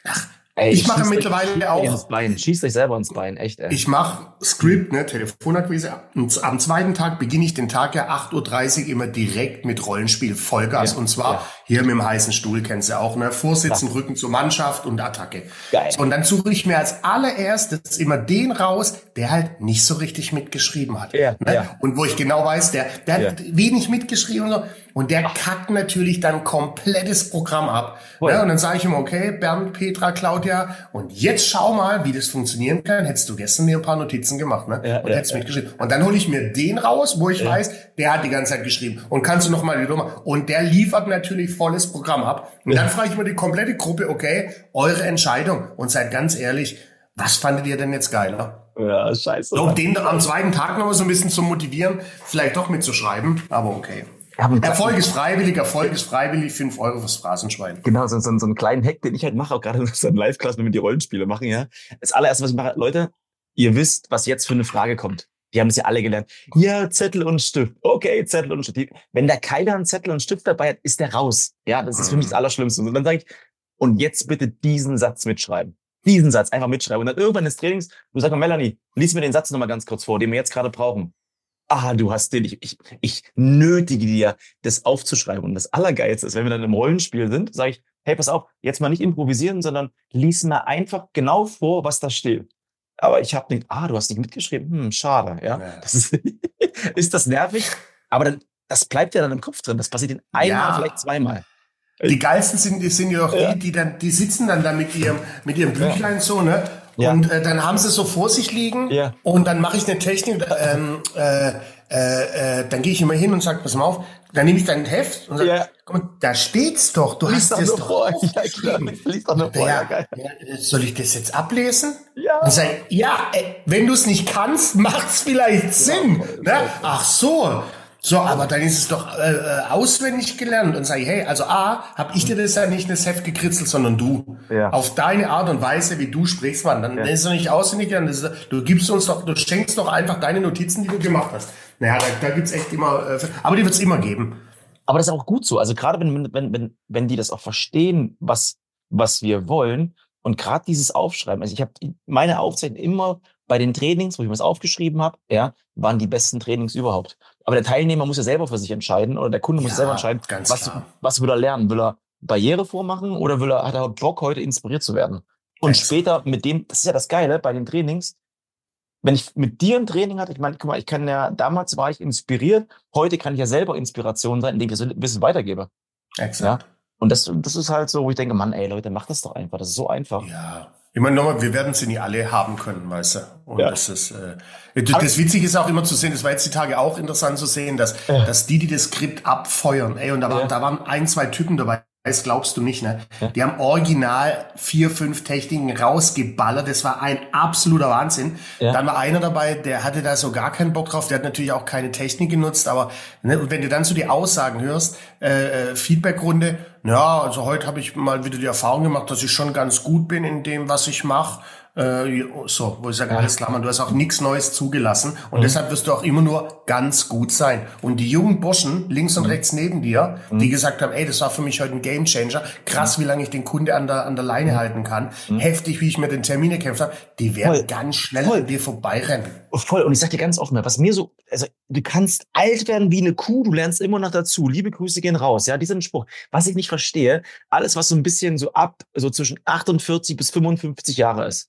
Ey, ich mache schießt mittlerweile euch, auch. Ins Bein. Schießt euch selber ins Bein, echt, ey. Ich mache Script, ne, Telefonakquise. Und am zweiten Tag beginne ich den Tag ja acht Uhr dreißig immer direkt mit Rollenspiel, Vollgas. Ja, und zwar ja. hier mit dem heißen Stuhl, kennst du auch, ne? Vorsitzen, Ja. Rücken zur Mannschaft und Attacke. Geil. So, und dann suche ich mir als allererstes immer den raus, der halt nicht so richtig mitgeschrieben hat. Ja, ne? ja. Und wo ich genau weiß, der, der Ja. hat wenig mitgeschrieben und so. Und der kackt natürlich dann komplettes Programm ab. Voll. Ne? Und dann sage ich ihm, okay, Bernd, Petra, Claudia, und jetzt schau mal, wie das funktionieren kann. Hättest du gestern mir ein paar Notizen gemacht, ne? Ja, und ja, hättest ja. mitgeschrieben. Und dann hole ich mir den raus, wo ich Ja. weiß, der hat die ganze Zeit geschrieben. Und kannst du noch mal die Nummer. Und der liefert natürlich volles Programm ab. Und Ja. dann frage ich mir die komplette Gruppe, okay, eure Entscheidung. Und seid ganz ehrlich, was fandet ihr denn jetzt geiler? Ja, scheiße. Um den am zweiten Tag noch mal so ein bisschen zu motivieren, vielleicht doch mitzuschreiben. Aber okay. Ja, aber- Erfolg ist freiwillig, Erfolg ist freiwillig, fünf Euro fürs Phrasenschwein. Genau, so, so, so einen kleinen Hack, den ich halt mache, auch gerade in unseren Live-Class, wenn wir die Rollenspiele machen, ja. Das allererste, was ich mache, Leute, ihr wisst, was jetzt für eine Frage kommt. Die haben das ja alle gelernt. Ja, Zettel und Stift. Okay, Zettel und Stift. Die- Wenn da keiner einen Zettel und Stift dabei hat, ist der raus. Ja, das ist für mich das Allerschlimmste. Und dann sage ich, und jetzt bitte diesen Satz mitschreiben. Diesen Satz einfach mitschreiben. Und dann irgendwann des Trainings, du sagst mal, Melanie, lies mir den Satz nochmal ganz kurz vor, den wir jetzt gerade brauchen. Ah, du hast den, ich, ich, ich nötige dir, das aufzuschreiben. Und das Allergeilste ist, wenn wir dann im Rollenspiel sind, sage ich, hey, pass auf, jetzt mal nicht improvisieren, sondern lies mal einfach genau vor, was da steht. Aber ich habe nicht, ah, du hast nicht mitgeschrieben, hm, schade, ja. Ja. Das ist, ist das nervig? Aber dann, das bleibt ja dann im Kopf drin. Das passiert in einmal, Ja. vielleicht zweimal. Die geilsten sind, die sind ja auch Ja. die, die dann, die sitzen dann da mit ihrem, mit ihrem Büchlein so, ne? Ja. Und äh, dann haben sie so vor sich liegen. Ja. Und dann mache ich eine Technik, ähm, äh, äh, äh, dann gehe ich immer hin und sage, pass mal auf, dann nehme ich dein Heft und sage, Ja. guck mal, da steht's doch, du Lies hast doch das nur doch vor. Ja, aufgeschrieben. klar. Lies doch nur vor. Ja, Ja, geil. ja, soll ich das jetzt ablesen? Ja. Und sag, ja, äh, wenn du es nicht kannst, macht's vielleicht Sinn. voll, Ne? voll. Ach so. So, aber dann ist es doch äh, äh, auswendig gelernt und sage, hey, also A, hab ich dir das ja nicht in das Heft gekritzelt, sondern du. Ja. Auf deine Art und Weise, wie du sprichst, Mann. Dann Ja. ist es doch nicht auswendig gelernt. Das ist, du gibst uns doch, du schenkst doch einfach deine Notizen, die du gemacht hast. Naja, da, da gibt's echt immer, äh, aber die wird's immer geben. Aber das ist auch gut so. Also gerade wenn, wenn, wenn, wenn die das auch verstehen, was, was wir wollen und gerade dieses Aufschreiben. Also ich habe meine Aufzeichnungen immer bei den Trainings, wo ich was aufgeschrieben habe, ja, waren die besten Trainings überhaupt. Aber der Teilnehmer muss ja selber für sich entscheiden oder der Kunde muss Ja, selber entscheiden, ganz was, klar. was will er lernen? Will er Barriere vormachen oder will er, hat er Bock, heute inspiriert zu werden? Und Exakt. später mit dem, das ist ja das Geile bei den Trainings, wenn ich mit dir ein Training hatte, ich meine, guck mal, ich kann ja, damals war ich inspiriert, heute kann ich ja selber Inspiration sein, indem ich das Wissen weitergebe. Exakt. Und das, das ist halt so, wo ich denke, Mann, ey Leute, macht das doch einfach, das ist so einfach. Ja. Ich meine, nochmal, wir werden sie nicht alle haben können, weißt du. Und Ja. das ist, äh, das, das Witzige ist auch immer zu sehen, das war jetzt die Tage auch interessant zu sehen, dass, Ja. dass die, die das Skript abfeuern, ey, und da waren, Ja. da waren ein, zwei Typen dabei, das glaubst du nicht, ne? Ja. Die haben original vier, fünf Techniken rausgeballert, das war ein absoluter Wahnsinn. Ja. Dann war einer dabei, der hatte da so gar keinen Bock drauf, der hat natürlich auch keine Technik genutzt, aber, ne, und wenn du dann so die Aussagen hörst, äh, äh, Feedbackrunde, ja, also heute habe ich mal wieder die Erfahrung gemacht, dass ich schon ganz gut bin in dem, was ich mache. Äh, so, wo ich sage, alles klar, man, du hast auch nichts Neues zugelassen und Mhm. deshalb wirst du auch immer nur ganz gut sein. Und die jungen Burschen links und rechts neben dir, die gesagt haben, ey, das war für mich heute ein Gamechanger, krass, wie lange ich den Kunde an der, an der Leine halten kann, heftig, wie ich mir den Termin erkämpft habe, die werden Voll. ganz schnell Voll. an dir vorbeirennen. Voll. Und ich sag dir ganz offen, was mir so, also du kannst alt werden wie eine Kuh, du lernst immer noch dazu. Liebe Grüße gehen raus. Ja, diesen Spruch. Was ich nicht verstehe, alles, was so ein bisschen so ab, so zwischen achtundvierzig bis fünfundfünfzig Jahre ist.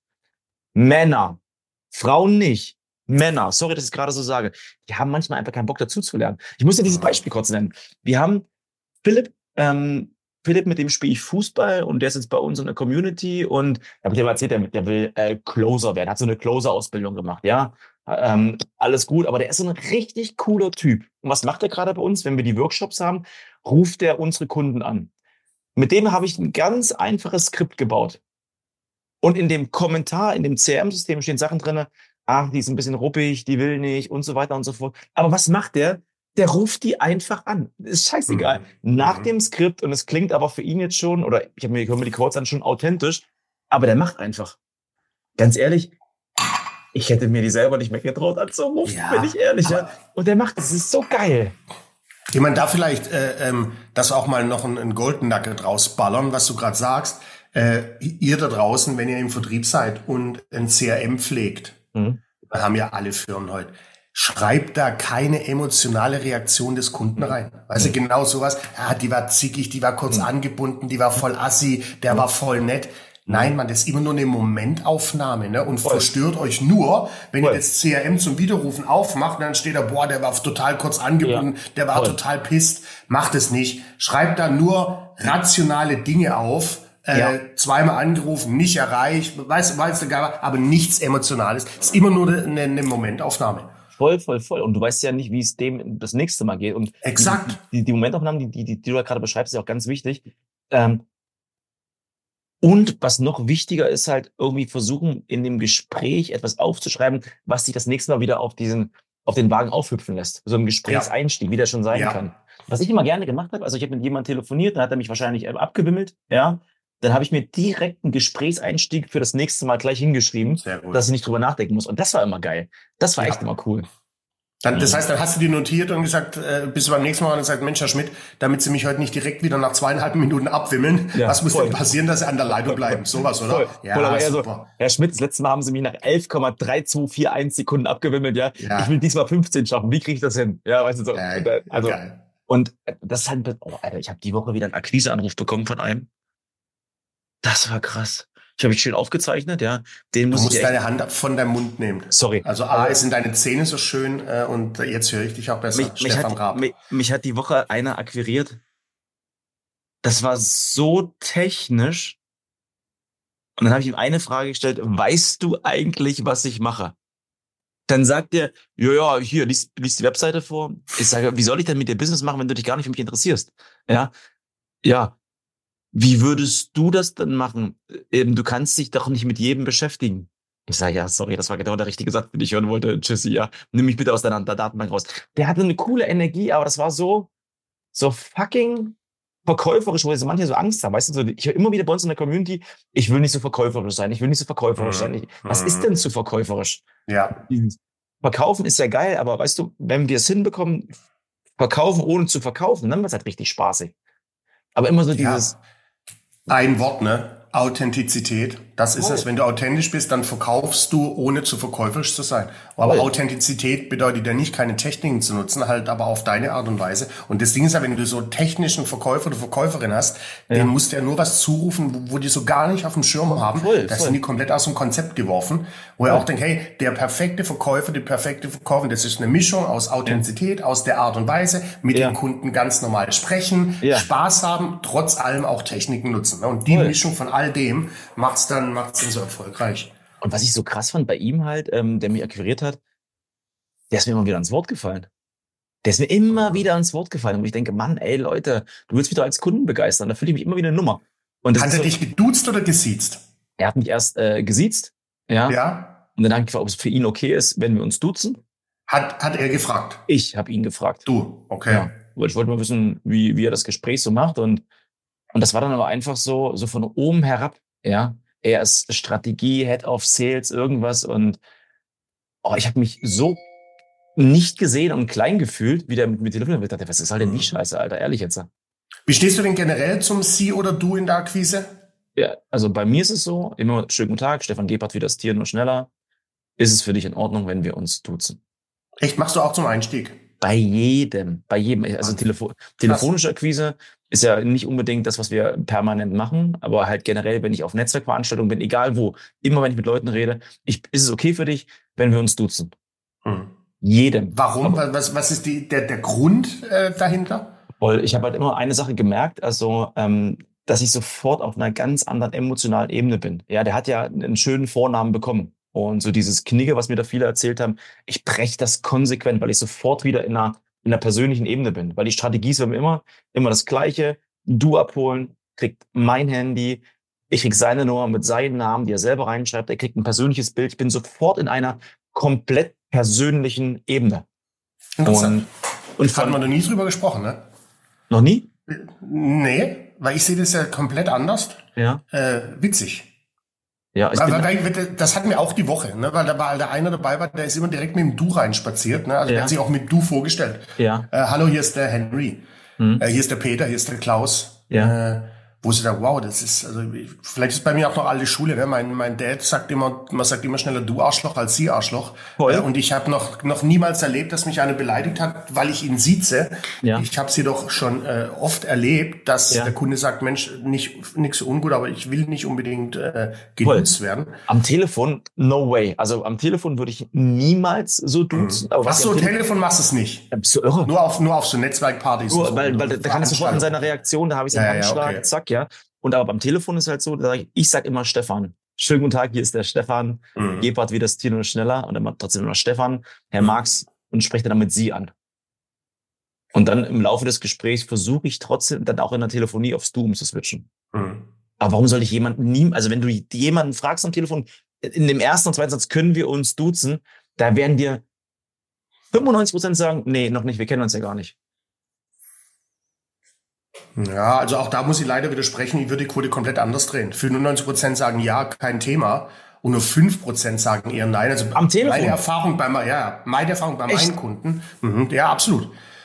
Männer. Frauen nicht. Männer. Sorry, dass ich es gerade so sage. Die haben manchmal einfach keinen Bock dazu zu lernen. Ich muss dir dieses Beispiel kurz nennen. Wir haben Philipp, ähm, Philipp, mit dem spiele ich Fußball und der ist jetzt bei uns in der Community und da habe ich dir mal erzählt, der, der will äh, Closer werden, hat so eine Closer-Ausbildung gemacht, ja. Ähm, alles gut, aber der ist so ein richtig cooler Typ. Und was macht er gerade bei uns? Wenn wir die Workshops haben, ruft er unsere Kunden an. Mit dem habe ich ein ganz einfaches Skript gebaut. Und in dem Kommentar, in dem C R M-System stehen Sachen drinne, ach, die ist ein bisschen ruppig, die will nicht und so weiter und so fort. Aber was macht der? Der ruft die einfach an. Ist scheißegal. Mhm. Nach Mhm. dem Skript, und es klingt aber für ihn jetzt schon, oder ich habe mir, ich höre mir die Quotes an, schon authentisch, aber der macht einfach. Ganz ehrlich, ich hätte mir die selber nicht mehr getraut anzurufen, Ja, bin ich ehrlich. Ja. Und der macht, das ist so geil. Ich meine, da vielleicht, äh, ähm, das auch mal noch ein, ein Golden Nugget rausballern, was du gerade sagst. Äh, ihr da draußen, wenn ihr im Vertrieb seid und ein C R M pflegt, mhm. haben ja alle Firmen heute, schreibt da keine emotionale Reaktion des Kunden rein. Weißt du, genau sowas, ah, die war zickig, die war kurz mhm. angebunden, die war voll assi, der mhm. war voll nett. Nein, man, das ist immer nur eine Momentaufnahme, ne? Und voll. Verstört euch nur, wenn voll. Ihr das C R M zum Widerrufen aufmacht, dann steht da, boah, der war total kurz angebunden, ja. der war voll. Total pisst. Macht es nicht. Schreibt da nur rationale Dinge auf, äh, ja. zweimal angerufen, nicht erreicht, weiß, weiß der Geier, aber nichts Emotionales. Es ist immer nur eine, eine Momentaufnahme. Voll, voll, voll. Und du weißt ja nicht, wie es dem das nächste Mal geht. Und exakt. Die, die, die Momentaufnahmen, die, die, die, die du da gerade beschreibst, ist ja auch ganz wichtig. Ähm, Und was noch wichtiger ist, halt irgendwie versuchen, in dem Gespräch etwas aufzuschreiben, was sich das nächste Mal wieder auf diesen, auf den Wagen aufhüpfen lässt. So ein Gesprächseinstieg, ja. wie der schon sein ja. kann. Was ich immer gerne gemacht habe, also ich habe mit jemandem telefoniert, dann hat er mich wahrscheinlich abgewimmelt, ja. Dann habe ich mir direkt einen Gesprächseinstieg für das nächste Mal gleich hingeschrieben, dass ich nicht drüber nachdenken muss. Und das war immer geil. Das war ja. echt immer cool. Dann, das heißt, dann hast du die notiert und gesagt, äh, bis beim nächsten Mal und gesagt, Mensch, Herr Schmidt, damit Sie mich heute nicht direkt wieder nach zweieinhalb Minuten abwimmeln, ja, was muss voll. Denn passieren, dass Sie an der Leitung bleiben? Sowas, oder? Voll. Ja, voll, aber eher so, Herr Schmidt, das letzte Mal haben Sie mich nach elf Komma drei zwei vier eins Sekunden abgewimmelt, ja? ja. Ich will diesmal fünfzehn schaffen. Wie kriege ich das hin? Ja, weißt du so. Ja, also, geil. Und das ist halt, oh, Alter, ich habe die Woche wieder einen Akquiseanruf bekommen von einem. Das war krass. Ich habe mich schön aufgezeichnet, ja. Den du muss musst ich deine Hand von deinem Mund nehmen. Sorry. Also A, es sind deine Zähne so schön äh, und jetzt höre ich dich auch besser. Mich, Stefan mich, hat, Raab. Mich, mich hat die Woche einer akquiriert. Das war so technisch. Und dann habe ich ihm eine Frage gestellt, weißt du eigentlich, was ich mache? Dann sagt er, ja, ja, hier, liest, liest die Webseite vor. Ich sage, wie soll ich denn mit dir Business machen, wenn du dich gar nicht für mich interessierst? Ja, ja. Wie würdest du das denn machen? Eben, du kannst dich doch nicht mit jedem beschäftigen. Ich sage, ja, sorry, das war genau der richtige Satz, den ich hören wollte. Tschüssi, ja. Nimm mich bitte aus deiner Datenbank raus. Der hatte eine coole Energie, aber das war so, so fucking verkäuferisch, wo so manche so Angst haben. Weißt du, so, ich höre immer wieder bei uns in der Community, ich will nicht so verkäuferisch sein, ich will nicht so verkäuferisch sein. Ich, was ist denn zu verkäuferisch? Ja. Verkaufen ist ja geil, aber weißt du, wenn wir es hinbekommen, verkaufen ohne zu verkaufen, dann wird es halt richtig spaßig. Aber immer so dieses... Ja. Ein Wort, ne? Authentizität. Das ist oh. es. Wenn du authentisch bist, dann verkaufst du, ohne zu verkäuferisch zu sein. Aber oh. Authentizität bedeutet ja nicht, keine Techniken zu nutzen, halt aber auf deine Art und Weise. Und das Ding ist ja, wenn du so technischen Verkäufer oder Verkäuferin hast, ja. denen musst du ja nur was zurufen, wo, wo die so gar nicht auf dem Schirm haben. Voll, das voll. Sind die komplett aus dem Konzept geworfen. Wo ja. er auch denkt, hey, der perfekte Verkäufer, die perfekte Verkäuferin, das ist eine Mischung aus Authentizität, ja. aus der Art und Weise, mit ja. dem Kunden ganz normal sprechen, ja. Spaß haben, trotz allem auch Techniken nutzen. Und die voll. Mischung von all dem macht's dann, macht's dann so erfolgreich. Und was ich so krass fand bei ihm halt, ähm, der mich akquiriert hat, der ist mir immer wieder ans Wort gefallen. Der ist mir immer wieder ans Wort gefallen. Und ich denke, Mann, ey Leute, du willst mich doch als Kunden begeistern. Da fühle ich mich immer wieder eine Nummer. Und das hat er so, dich geduzt oder gesiezt? Er hat mich erst äh, gesiezt. Ja. ja. Und dann habe ich gefragt, ob es für ihn okay ist, wenn wir uns duzen. Hat, hat er gefragt? Ich habe ihn gefragt. Du, okay. Ja. Ich wollte mal wissen, wie, wie er das Gespräch so macht. Und, und das war dann aber einfach so, so von oben herab. Ja. Er ist Strategie, Head of Sales, irgendwas. Und oh, ich habe mich so nicht gesehen und klein gefühlt, wie der mit mir telefoniert. Ich dachte, was ist halt denn die Scheiße, Alter? Ehrlich jetzt. Wie stehst du denn generell zum Sie oder Du in der Akquise? Ja, also bei mir ist es so, immer schönen guten Tag, Stefan Gebhardt, wie das Tier nur schneller. Ist es für dich in Ordnung, wenn wir uns duzen? Echt, machst du auch zum Einstieg? Bei jedem, bei jedem. Also Telefo- telefonische Akquise ist ja nicht unbedingt das, was wir permanent machen, aber halt generell, wenn ich auf Netzwerkveranstaltungen bin, egal wo, immer wenn ich mit Leuten rede, ich, ist es okay für dich, wenn wir uns duzen? Hm. Jedem. Warum? Aber, was, was ist die, der, der Grund äh, dahinter? Weil ich habe halt immer eine Sache gemerkt, also ähm, dass ich sofort auf einer ganz anderen emotionalen Ebene bin. Ja, der hat ja einen schönen Vornamen bekommen. Und so dieses Knigge, was mir da viele erzählt haben, ich breche das konsequent, weil ich sofort wieder in einer, in einer persönlichen Ebene bin. Weil die Strategie ist bei mir immer, immer das Gleiche. Du abholen, kriegt mein Handy, ich krieg seine Nummer mit seinem Namen, die er selber reinschreibt, er kriegt ein persönliches Bild. Ich bin sofort in einer komplett persönlichen Ebene. Interessant. Und, und hatten wir noch nie drüber gesprochen, ne? Noch nie? Nee, weil ich sehe das ja komplett anders. Ja. Äh, witzig. Ja, ich weil, weil, das hatten wir auch die Woche, ne? Weil da war der einer dabei war, der ist immer direkt mit dem Du reinspaziert, ne? Also ja. Der hat sich auch mit Du vorgestellt. Ja. Äh, hallo, hier ist der Henry. Hm. Äh, hier ist der Peter, hier ist der Klaus. Ja. Äh, wo sie sagt, wow, das ist, also vielleicht ist bei mir auch noch alte Schule, ne? Mein, mein Dad sagt immer, man sagt immer schneller du Arschloch als sie Arschloch. Äh, und ich habe noch noch niemals erlebt, dass mich einer beleidigt hat, weil ich ihn sieze. Ja. Ich habe sie doch schon äh, oft erlebt, dass ja. der Kunde sagt, Mensch, nicht nichts so ungut, aber ich will nicht unbedingt äh, genutzt werden. Am Telefon, no way. Also am Telefon würde ich niemals so duzen. Mhm. Aber was so am Telefon machst du es nicht. Bist du irre? Nur auf nur auf so Netzwerkpartys. Nur, so, weil, weil da kann ich sofort in seiner Reaktion, da habe ich seinen ja, Handschlag, ja, okay. zack, ja. Und aber beim Telefon ist halt so, da sag ich, ich sag immer Stefan. Schönen guten Tag, hier ist der Stefan. Mhm. Gebhardt wie das Tier nur schneller. Und immer trotzdem immer Stefan, Herr mhm. Marx, und spreche dann mit Sie an. Und dann im Laufe des Gesprächs versuche ich trotzdem dann auch in der Telefonie aufs Du umzuswitchen. Mhm. Aber warum soll ich jemanden nie, also wenn du jemanden fragst am Telefon, in dem ersten und zweiten Satz können wir uns duzen, da werden dir fünfundneunzig Prozent sagen, nee, noch nicht, wir kennen uns ja gar nicht. Ja, also auch da muss ich leider widersprechen, ich würde die Quote komplett anders drehen. fünfundneunzig Prozent sagen ja, kein Thema. Und nur fünf Prozent sagen eher nein. Also am Telefon? Meine Erfahrung bei, ja, meine Erfahrung bei Echt? meinen Kunden. Mhm, ja, absolut.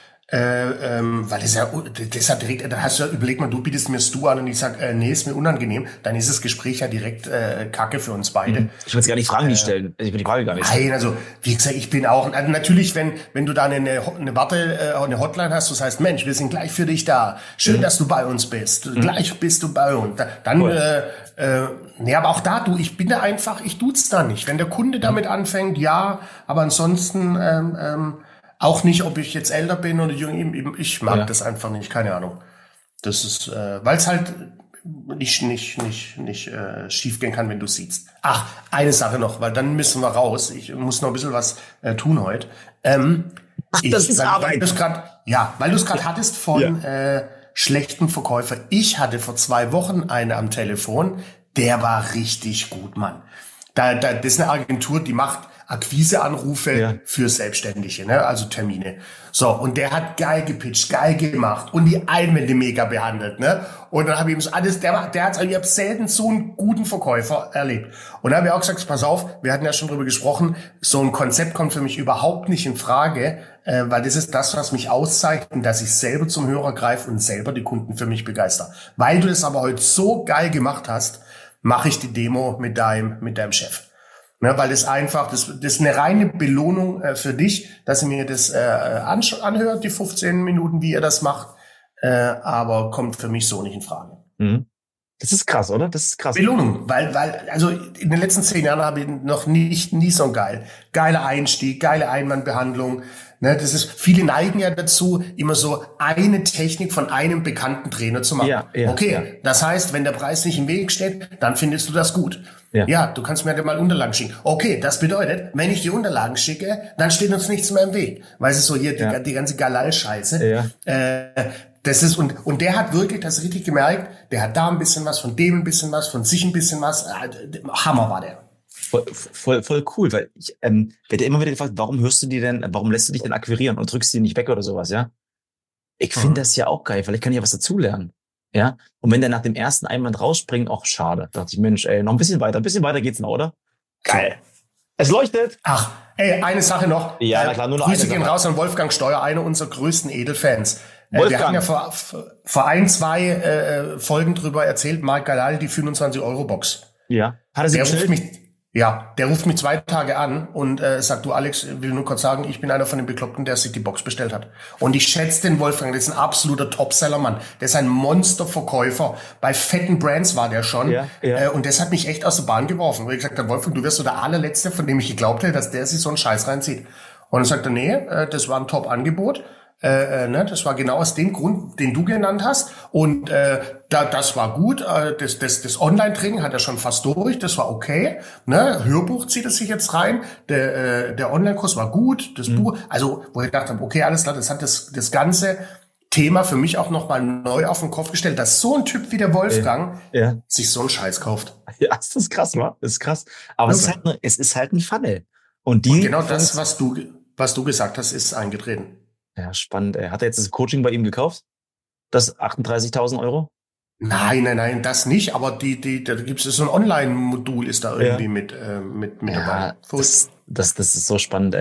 Äh, ähm, weil das ja, deshalb direkt, da hast du ja, überleg mal, du bietest mir das Du an und ich sag, äh, nee, ist mir unangenehm, dann ist das Gespräch ja direkt äh, Kacke für uns beide. Ich will jetzt gar nicht Fragen äh, stellen, ich will die Frage gar nicht stellen. Nein, also, wie gesagt, ich bin auch, also natürlich, wenn wenn du da eine, eine Warte, äh, eine Hotline hast, das heißt, Mensch, wir sind gleich für dich da, schön, mhm. dass du bei uns bist, mhm. gleich bist du bei uns, dann, cool. äh, äh, nee, aber auch da, du, ich bin da einfach, ich tut's da nicht. Wenn der Kunde damit anfängt, ja, aber ansonsten, ähm, ähm, auch nicht, ob ich jetzt älter bin oder jung, ich mag ja. das einfach nicht, keine Ahnung. Das ist, äh, weil es halt nicht nicht nicht nicht äh, schief gehen kann, wenn du siehst. Ach, eine Sache noch, weil dann müssen wir raus. Ich muss noch ein bisschen was äh, tun heute. Ähm, Ach, das ich, ist weil, Arbeit. Weil grad, ja, weil du es gerade hattest von ja. äh, schlechten Verkäufer. Ich hatte vor zwei Wochen einen am Telefon, der war richtig gut, Mann. Da, da, das ist eine Agentur, die macht Akquiseanrufe ja. für Selbstständige, ne? Also Termine. So, und der hat geil gepitcht, geil gemacht und die Einwände mega behandelt, ne? Und dann habe ich ihm so alles, der war, der hat, ich habe selten so einen guten Verkäufer erlebt. Und dann habe ich auch gesagt, pass auf, wir hatten ja schon drüber gesprochen, so ein Konzept kommt für mich überhaupt nicht in Frage, äh, weil das ist das, was mich auszeichnet, dass ich selber zum Hörer greife und selber die Kunden für mich begeister. Weil du das aber heute so geil gemacht hast, mache ich die Demo mit deinem, mit deinem Chef. Ne, weil das einfach, das, das ist eine reine Belohnung äh, für dich, dass ihr mir das äh, ansch- anhört, die fünfzehn Minuten, wie ihr das macht, äh, aber kommt für mich so nicht in Frage. Mhm. Das ist krass, oder? Das ist krass. Belohnung, weil, weil, also in den letzten zehn Jahren habe ich noch nicht, nie so geil. Geiler Einstieg, geile Einwandbehandlung. Ne, das ist, viele neigen ja dazu, immer so eine Technik von einem bekannten Trainer zu machen. Ja, ja, okay, ja. Das heißt, wenn der Preis nicht im Weg steht, dann findest du das gut. Ja, ja du kannst mir ja mal Unterlagen schicken. Okay, das bedeutet, wenn ich die Unterlagen schicke, dann steht uns nichts mehr im Weg. Weißt du, so hier ja. die, die ganze Galal-Scheiße. Ja. Äh, das ist, und, und der hat wirklich das richtig gemerkt, der hat da ein bisschen was, von dem ein bisschen was, von sich ein bisschen was. Äh, Hammer war der. Voll, voll, voll cool, weil ich ähm, werde immer wieder gefragt, warum hörst du die denn, warum lässt du dich denn akquirieren und drückst die nicht weg oder sowas, ja? Ich finde mhm. das ja auch geil, vielleicht kann ich ja was dazulernen, ja? Und wenn der nach dem ersten Einwand rausspringt, auch schade. Da dachte ich, Mensch, ey, noch ein bisschen weiter, ein bisschen weiter geht's noch, oder? Geil. So. Es leuchtet. Ach, ey, eine Sache noch. Ja, na klar, nur noch Grüße eine gehen Sache. raus an Wolfgang Steuer, einer unserer größten Edelfans. Wolfgang. Wir hatten ja vor, vor ein, zwei äh, Folgen drüber erzählt, Marc Galal, die fünfundzwanzig Euro Box. Ja. Hat er sie der ruft mich, Ja, der ruft mich zwei Tage an und äh, sagt, du Alex, will nur kurz sagen, ich bin einer von den Bekloppten, der sich die Box bestellt hat. Und ich schätze den Wolfgang, das ist ein absoluter Topseller-Mann. Der ist ein Monsterverkäufer. Bei fetten Brands war der schon. Ja, ja. Äh, und das hat mich echt aus der Bahn geworfen. Wo ich gesagt habe, Wolfgang, du wirst so der allerletzte, von dem ich geglaubt hätte, dass der sich so einen Scheiß reinzieht. Und dann sagt er, nee, äh, das war ein Top-Angebot. Äh, äh, ne, das war genau aus dem Grund, den du genannt hast. Und äh, da, das war gut. Äh, das, das, das Online-Training hat er schon fast durch. Das war okay. Ne, Hörbuch zieht es sich jetzt rein. Der, äh, der Online-Kurs war gut. Das mhm. Buch, also wo ich gedacht habe, okay, alles klar, das hat das, das ganze Thema für mich auch nochmal neu auf den Kopf gestellt, dass so ein Typ wie der Wolfgang ja. Ja. sich so einen Scheiß kauft. Ja, das ist krass, wa? Das ist krass. Aber okay. es, ist halt eine, es ist halt ein Funnel. Und, die Und genau das, was du, was du gesagt hast, ist eingetreten. Ja, spannend. Ey. Hat er jetzt das Coaching bei ihm gekauft? Das achtunddreißigtausend Euro? Nein, nein, nein, das nicht. Aber die, die, da gibt es so ein Online-Modul, ist da irgendwie ja. mit, äh, mit, mit ja, dabei. Das, das, das ist so spannend, ey.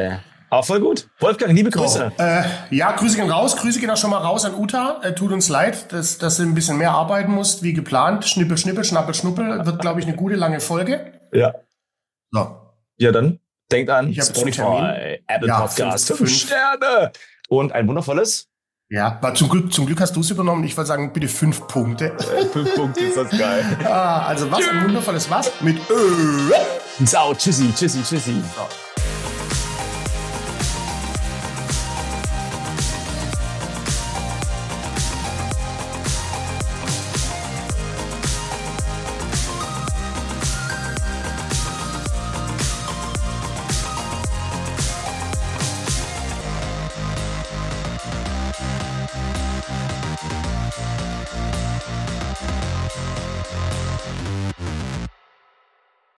Aber voll gut. Wolfgang, liebe Grüße. So, äh, ja, Grüße gehen raus. Grüße gehen auch schon mal raus an Uta. Äh, tut uns leid, dass, dass du ein bisschen mehr arbeiten musst, wie geplant. Schnippel, schnippel, schnappel, schnuppel. Wird, glaube ich, eine gute, lange Folge. Ja. So. Ja, dann denkt an Ich hab jetzt einen Spotify, Apple Ja, Podcast, fünf- fünf fünf. Sterne und ein wundervolles Ja, aber zum Glück, zum Glück hast du es übernommen. Ich würde sagen, bitte fünf Punkte. äh, fünf Punkte, ist das geil. Ah, also was, ein wundervolles was? Mit Ö. Ciao, tschüssi, tschüssi, tschüssi. So.